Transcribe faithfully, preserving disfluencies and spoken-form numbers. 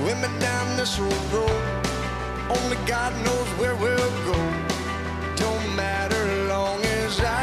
with me down this old road. Only God knows where we'll go. Don't matter long as I